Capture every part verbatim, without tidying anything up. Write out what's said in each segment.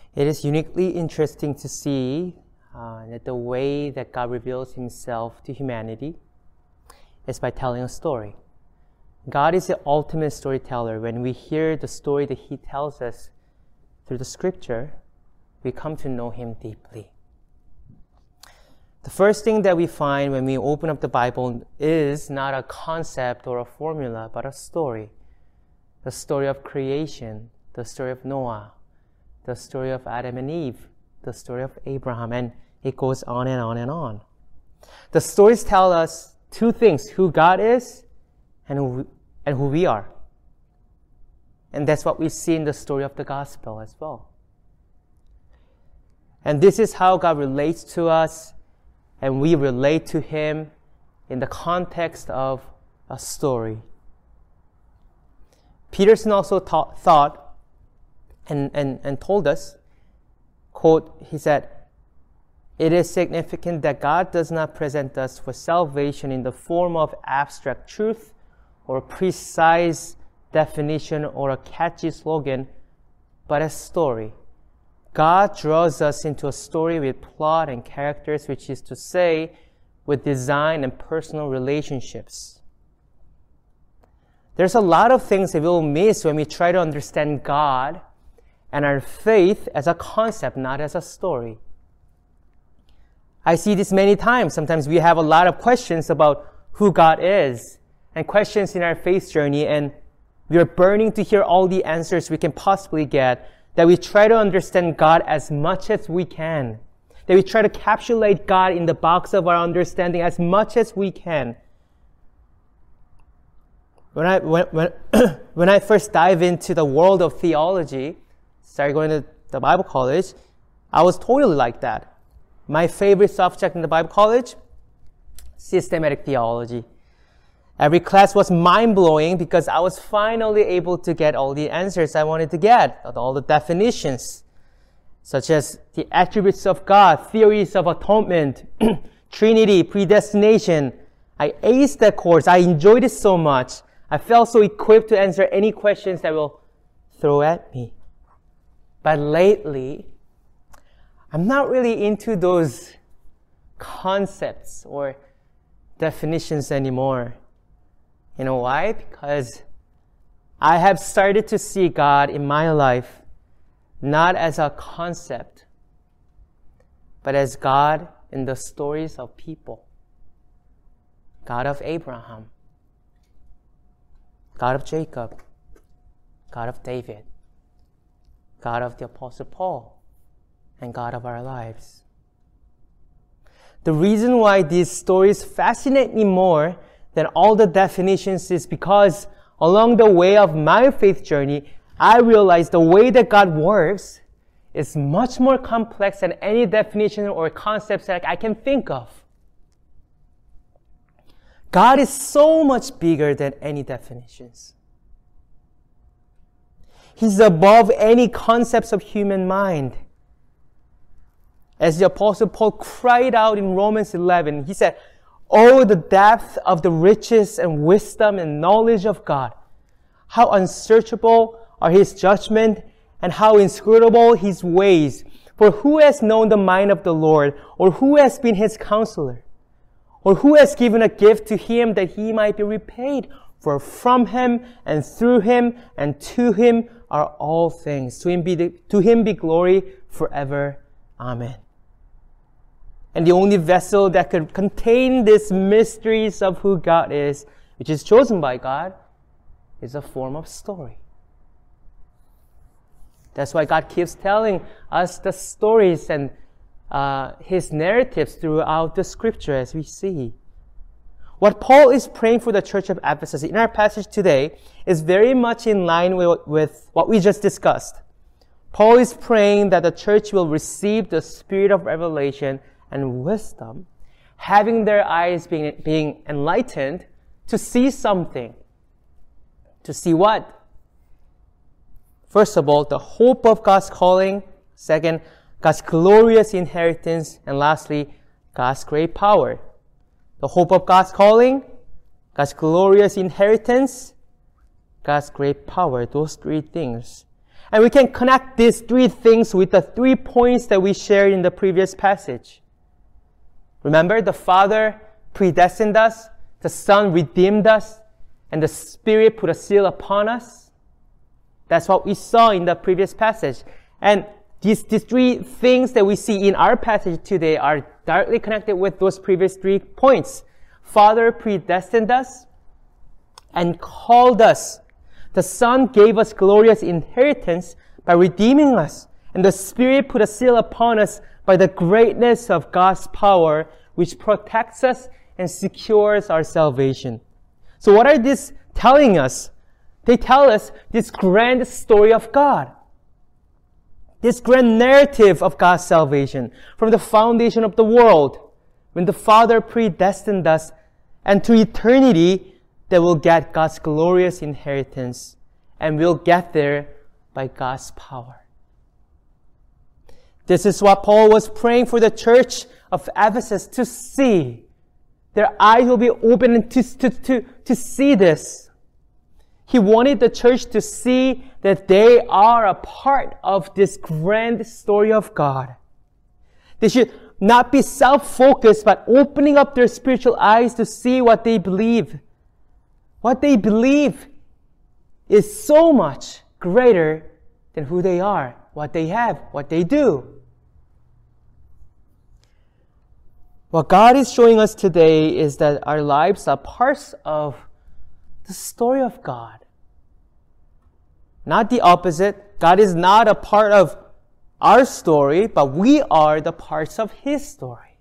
It is uniquely interesting to see uh, that the way that God reveals himself to humanity is by telling a story. God is the ultimate storyteller. When we hear the story that he tells us through the scripture, we come to know him deeply. The first thing that we find when we open up the Bible is not a concept or a formula, but a story. The story of creation, the story of Noah, the story of Adam and Eve, the story of Abraham, and it goes on and on and on. The stories tell us two things: who God is and who we, and who we are. And that's what we see in the story of the gospel as well. And this is how God relates to us, and we relate to him in the context of a story. Peterson also taught, thought and, and, and told us, quote, he said, "It is significant that God does not present us for salvation in the form of abstract truth or a precise definition or a catchy slogan, but a story. God draws us into a story with plot and characters, which is to say, with design and personal relationships." There's a lot of things that we'll miss when we try to understand God and our faith as a concept, not as a story. I see this many times. Sometimes we have a lot of questions about who God is and questions in our faith journey, and we are burning to hear all the answers we can possibly get, that we try to understand God as much as we can, that we try to capsulate God in the box of our understanding as much as we can. When I when when, when I first dive into the world of theology, started going to the Bible college, I was totally like that. My favorite subject in the Bible college, systematic theology. Every class was mind-blowing because I was finally able to get all the answers I wanted to get, all the definitions, such as the attributes of God, theories of atonement, Trinity, predestination. I aced that course. I enjoyed it so much. I felt so equipped to answer any questions that will throw at me. But lately, I'm not really into those concepts or definitions anymore. You know why? Because I have started to see God in my life not as a concept, but as God in the stories of people. God of Abraham, God of Jacob, God of David, God of the Apostle Paul, and God of our lives. The reason why these stories fascinate me more than all the definitions is because along the way of my faith journey, I realized the way that God works is much more complex than any definition or concepts that I can think of. God is so much bigger than any definitions. He's above any concepts of human mind. As the Apostle Paul cried out in Romans eleven, he said, "Oh, the depth of the riches and wisdom and knowledge of God! How unsearchable are his judgment and how inscrutable his ways! For who has known the mind of the Lord, or who has been his counselor? Or who has given a gift to him that he might be repaid? For from him and through him and to him are all things. To him be, the, to him be glory forever. Amen." And the only vessel that could contain these mysteries of who God is, which is chosen by God, is a form of story. That's why God keeps telling us the stories and uh, his narratives throughout the scripture, as we see. What Paul is praying for the church of Ephesus in our passage today is very much in line with, with what we just discussed. Paul is praying that the church will receive the spirit of revelation and wisdom, having their eyes being, being enlightened to see something. To see what? First of all, the hope of God's calling. Second, God's glorious inheritance. And lastly, God's great power. The hope of God's calling, God's glorious inheritance, God's great power. Those three things. And we can connect these three things with the three points that we shared in the previous passage. Remember, the Father predestined us, the Son redeemed us, and the Spirit put a seal upon us. That's what we saw in the previous passage. And these, these three things that we see in our passage today are directly connected with those previous three points. Father predestined us and called us. The Son gave us glorious inheritance by redeeming us. And the Spirit put a seal upon us by the greatness of God's power, which protects us and secures our salvation. So what are these telling us? They tell us this grand story of God. This grand narrative of God's salvation from the foundation of the world, when the Father predestined us, and to eternity, that we'll get God's glorious inheritance, and we'll get there by God's power. This is what Paul was praying for the church of Ephesus to see. Their eyes will be open to, to, to, to see this. He wanted the church to see that they are a part of this grand story of God. They should not be self-focused, but opening up their spiritual eyes to see what they believe. What they believe is so much greater than who they are, what they have, what they do. What God is showing us today is that our lives are parts of the story of God. Not the opposite. God is not a part of our story, but we are the parts of His story.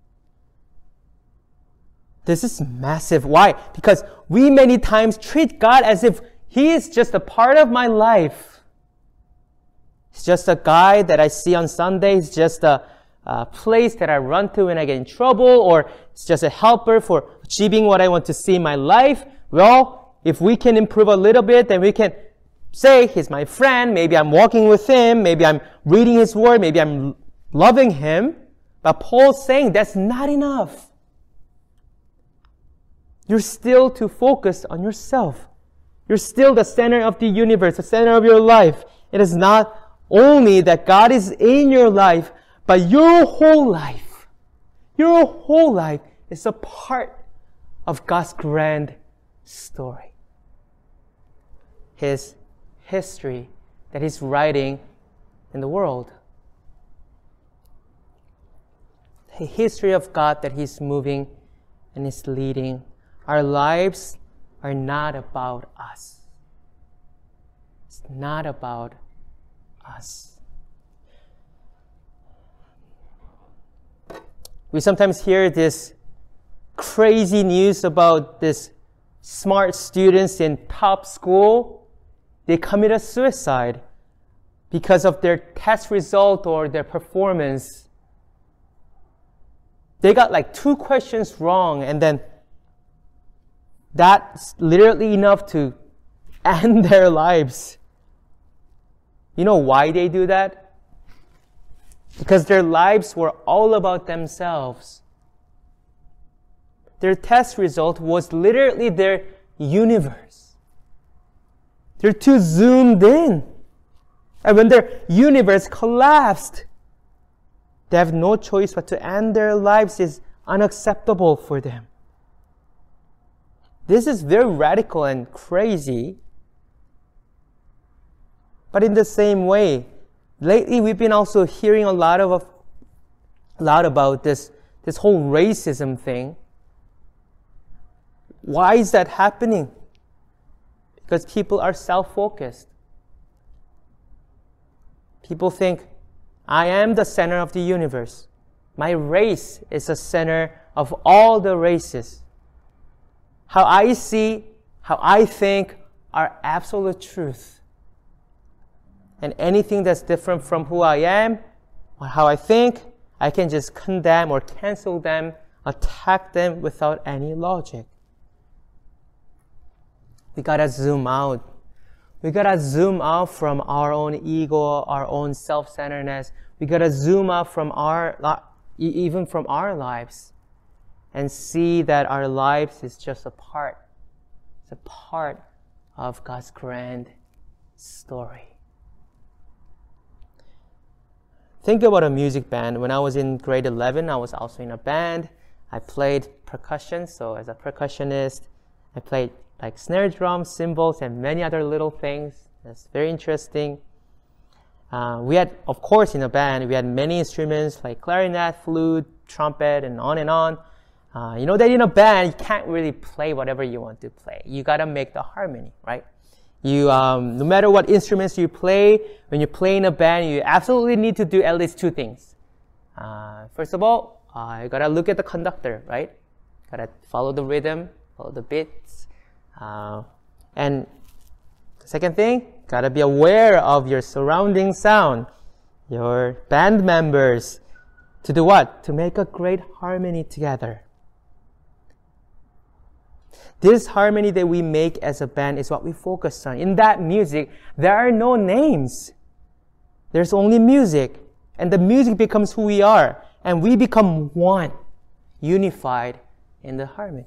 This is massive. Why? Because we many times treat God as if He is just a part of my life. He's just a guy that I see on Sunday. He's just a, a place that I run to when I get in trouble, or it's just a helper for achieving what I want to see in my life. Well, if we can improve a little bit, then we can say, He's my friend, maybe I'm walking with Him, maybe I'm reading His Word, maybe I'm loving Him. But Paul's saying that's not enough. You're still too focused on yourself. You're still the center of the universe, the center of your life. It is not only that God is in your life, but your whole life, your whole life is a part of God's grand story. His history that He's writing in the world. The history of God that He's moving and is leading. Our lives are not about us. It's not about us. We sometimes hear this crazy news about this smart students in top school. They committed suicide because of their test result or their performance. They got like two questions wrong, and then that's literally enough to end their lives. You know why they do that? Because their lives were all about themselves. Their test result was literally their universe. They're too zoomed in. And when their universe collapsed, they have no choice but to end their lives. Is unacceptable for them. This is very radical and crazy. But in the same way, lately we've been also hearing a lot of a lot about this, this whole racism thing. Why is that happening? Because people are self-focused. People think, I am the center of the universe. My race is the center of all the races. How I see, how I think are absolute truth. And anything that's different from who I am, or how I think, I can just condemn or cancel them, attack them without any logic. We gotta zoom out. We gotta zoom out from our own ego, our own self-centeredness. We gotta zoom out from our, even from our lives, and see that our lives is just a part. It's a part of God's grand story. think about a music band. When I was in grade eleven, I was also in a band. I played percussion, so as a percussionist, I played like snare drum, cymbals, and many other little things. That's very interesting. Uh, we had, of course, in a band, we had many instruments like clarinet, flute, trumpet, and on and on. Uh, you know that in a band, you can't really play whatever you want to play. You gotta make the harmony, right? You, um, no matter what instruments you play, when you play in a band, you absolutely need to do at least two things. Uh, first of all, uh, you gotta look at the conductor, right? Gotta follow the rhythm, follow the beats. Uh, and the second thing, gotta be aware of your surrounding sound, your band members, to do what? To make a great harmony together. This harmony that we make as a band is what we focus on. In that music, there are no names. There's only music. And the music becomes who we are. And we become one, unified in the harmony.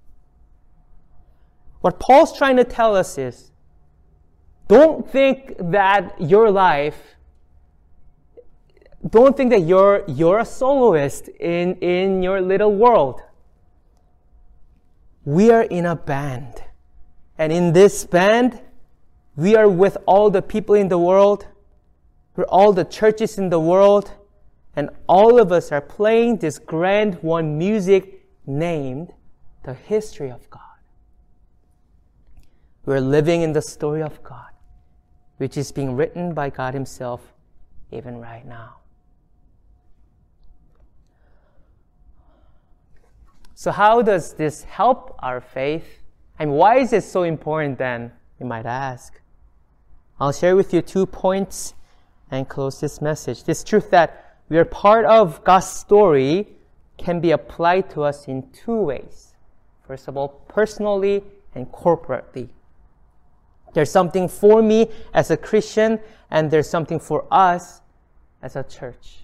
What Paul's trying to tell us is, don't think that your life, don't think that you're, you're a soloist in, in your little world. We are in a band. And in this band, we are with all the people in the world. We're all the churches in the world. And all of us are playing this grand one music named the history of God. We're living in the story of God, which is being written by God Himself even right now. So how does this help our faith? And why is it so important then, you might ask? I'll share with you two points and close this message. This truth that we are part of God's story can be applied to us in two ways. First of all, personally and corporately. There's something for me as a Christian, and there's something for us as a church.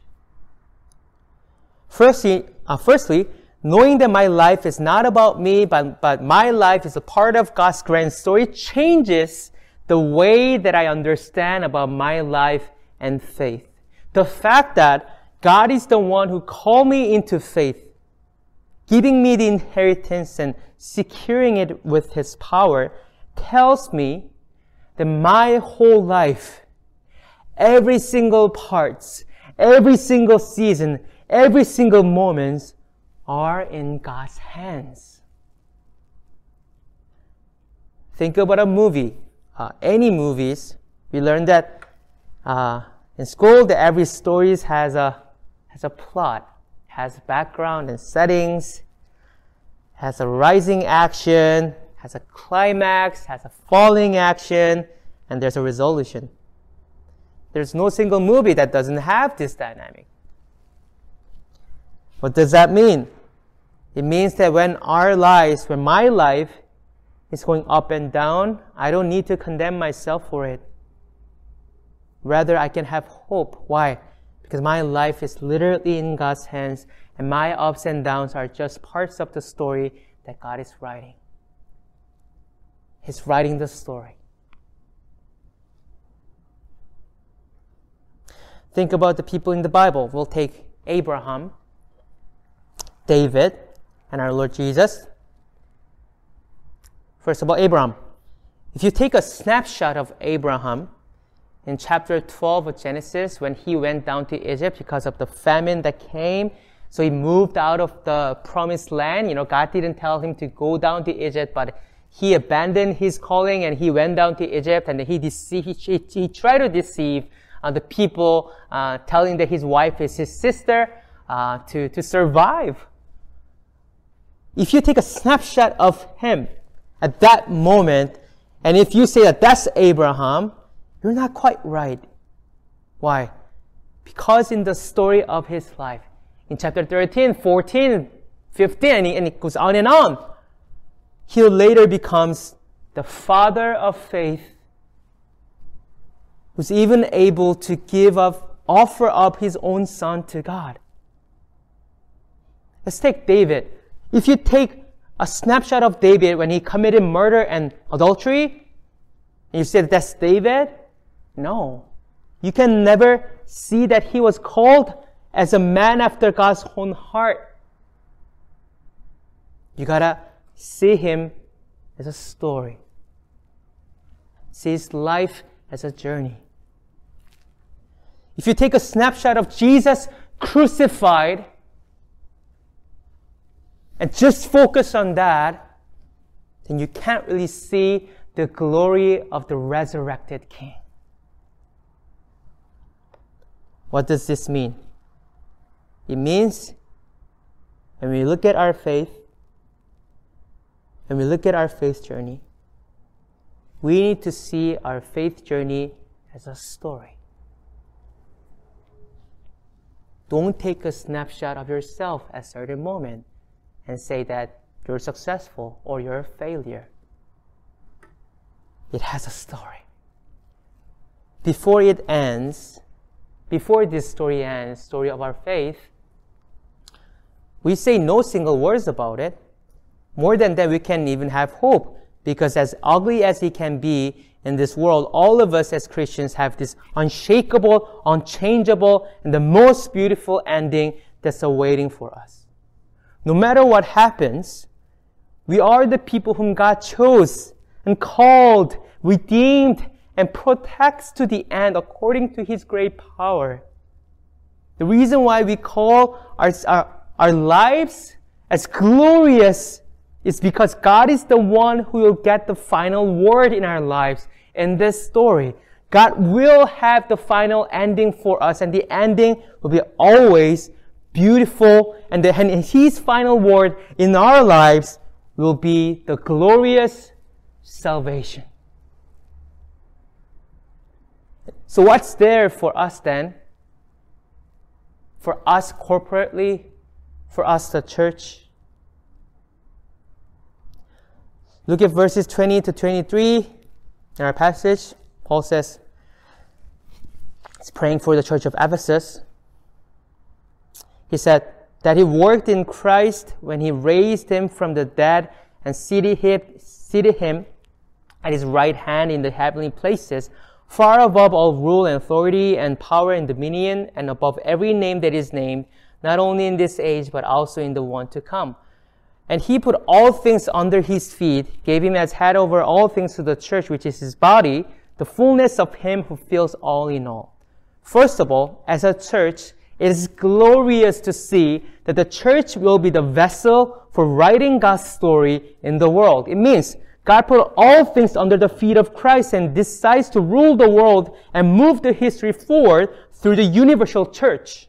Firstly, uh, firstly, knowing that my life is not about me, but, but my life is a part of God's grand story changes the way that I understand about my life and faith. The fact that God is the one who called me into faith, giving me the inheritance and securing it with His power, tells me that my whole life, every single parts, every single season, every single moment are in God's hands. Think about a movie. Uh, any movies, we learn that uh, in school that every story has a has a plot, has background and settings, has a rising action, has a climax, has a falling action, and there's a resolution. There's no single movie that doesn't have this dynamic. What does that mean? It means that when our lives, when my life is going up and down, I don't need to condemn myself for it. Rather, I can have hope. Why? Because my life is literally in God's hands, and my ups and downs are just parts of the story that God is writing. He's writing the story. Think about the people in the Bible. We'll take Abraham, David, and our Lord Jesus. First of all, Abraham. If you take a snapshot of Abraham in chapter twelve of Genesis, when he went down to Egypt because of the famine that came, so he moved out of the promised land. You know, God didn't tell him to go down to Egypt, but he abandoned his calling and he went down to Egypt, and he dece- he, he tried to deceive uh, the people, uh, telling that his wife is his sister uh, to, to survive. If you take a snapshot of him at that moment, and if you say that that's Abraham, you're not quite right. Why? Because in the story of his life, in chapter thirteen, fourteen, fifteen, and, he, and it goes on and on, he later becomes the father of faith, who's even able to give up, offer up his own son to God. Let's take David. If you take a snapshot of David when he committed murder and adultery, and you say that that's David, no. You can never see that he was called as a man after God's own heart. You gotta see him as a story. See his life as a journey. If you take a snapshot of Jesus crucified and just focus on that, then you can't really see the glory of the resurrected King. What does this mean? It means when we look at our faith, when we look at our faith journey, we need to see our faith journey as a story. Don't take a snapshot of yourself at a certain moment and say that you're successful or you're a failure. It has a story. Before it ends, before this story ends, story of our faith, we say no single words about it. More than that, we can even have hope, because as ugly as it can be in this world, all of us as Christians have this unshakable, unchangeable, and the most beautiful ending that's awaiting for us. No matter what happens, we are the people whom God chose and called, redeemed, and protects to the end according to His great power. The reason why we call our, our, our lives as glorious is because God is the one who will get the final word in our lives in this story. God will have the final ending for us, and the ending will be always beautiful, and, the, and His final word in our lives will be the glorious salvation. So what's there for us then? For us corporately, for us the church? Look at verses twenty to twenty-three in our passage. Paul says, he's praying for the church of Ephesus. He said that he worked in Christ when he raised him from the dead and seated him, seated him at his right hand in the heavenly places, far above all rule and authority and power and dominion, and above every name that is named, not only in this age, but also in the one to come. And he put all things under his feet, gave him as head over all things to the church, which is his body, the fullness of him who fills all in all. First of all, as a church, it is glorious to see that the church will be the vessel for writing God's story in the world. It means God put all things under the feet of Christ and decides to rule the world and move the history forward through the universal church.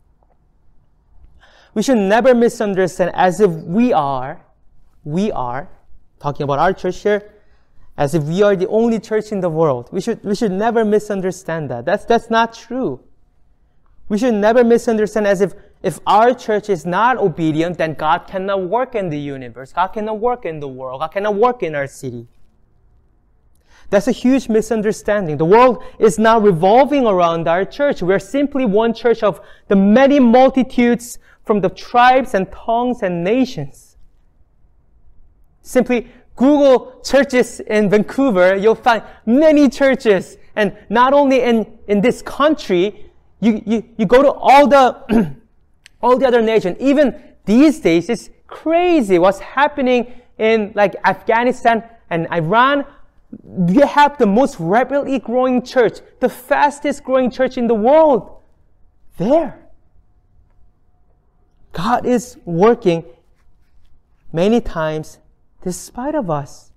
We should never misunderstand as if we are, we are, talking about our church here, as if we are the only church in the world. We should, we should never misunderstand that. That's, that's not true. We should never misunderstand as if, if our church is not obedient, then God cannot work in the universe. God cannot work in the world. God cannot work in our city. That's a huge misunderstanding. The world is not revolving around our church. We're simply one church of the many multitudes from the tribes and tongues and nations. Simply Google churches in Vancouver, you'll find many churches. And not only in, in this country, you, you, you go to all the, all the other nations. Even these days, it's crazy what's happening in like Afghanistan and Iran. They have the most rapidly growing church, the fastest growing church in the world. There. God is working many times despite of us.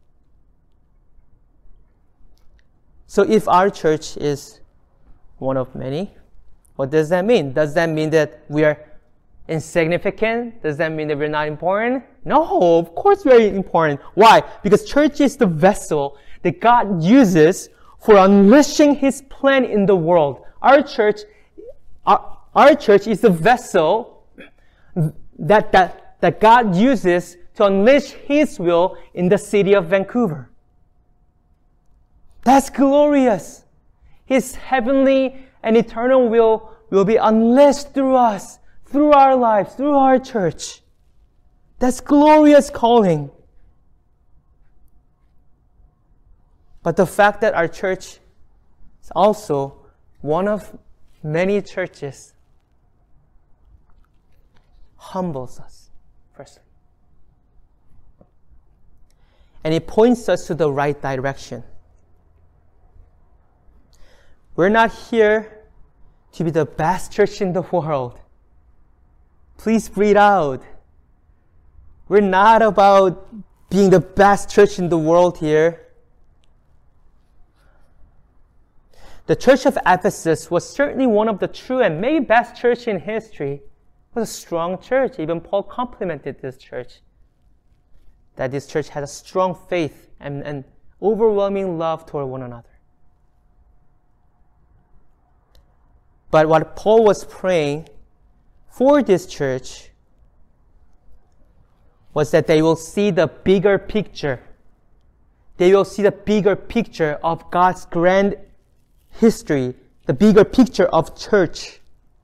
So if our church is one of many, what does that mean? Does that mean that we are insignificant? Does that mean that we're not important? No, of course we're important. Why? Because church is the vessel that God uses for unleashing His plan in the world. Our church, our, our church is the vessel that, that, that God uses to unleash His will in the city of Vancouver. That's glorious. His heavenly and eternal will will be unleashed through us, through our lives, through our church. That's glorious calling. But the fact that our church is also one of many churches humbles us, firstly. And it points us to the right direction. We're not here to be the best church in the world. Please breathe out. We're not about being the best church in the world here. The church of Ephesus was certainly one of the true and maybe best church in history. It was a strong church. Even Paul complimented this church. That this church had a strong faith and, and overwhelming love toward one another. But what Paul was praying for this church was that they will see the bigger picture. They will see the bigger picture of God's grand history, the bigger picture of church.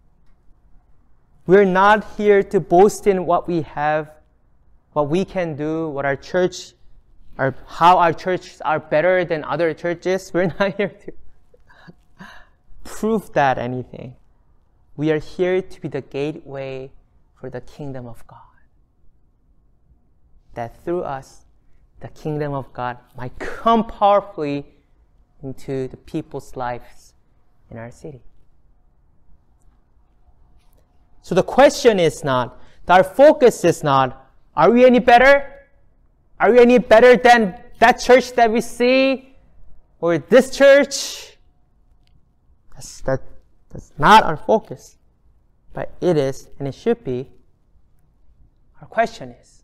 We're not here to boast in what we have, what we can do, what our church, or how our churches are better than other churches. We're not here to prove that anything. We are here to be the gateway for the kingdom of God. That through us, the kingdom of God might come powerfully into the people's lives in our city. So the question is not, our focus is not, are we any better? Are we any better than that church that we see? Or this church? That's, that, that's not our focus. But it is, and it should be. Our question is,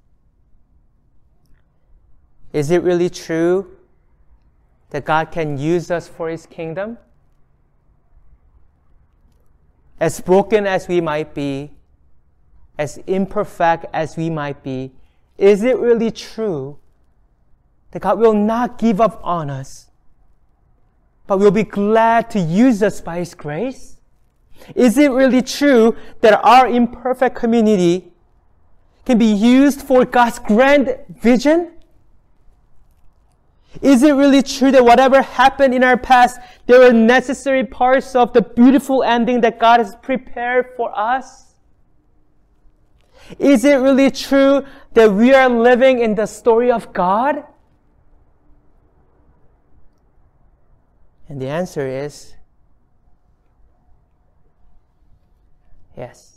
is it really true that God can use us for His kingdom? As broken as we might be, as imperfect as we might be, is it really true that God will not give up on us, but will be glad to use us by His grace? Is it really true that our imperfect community can be used for God's grand vision? Is it really true that whatever happened in our past, there are necessary parts of the beautiful ending that God has prepared for us? Is it really true that we are living in the story of God? And the answer is yes.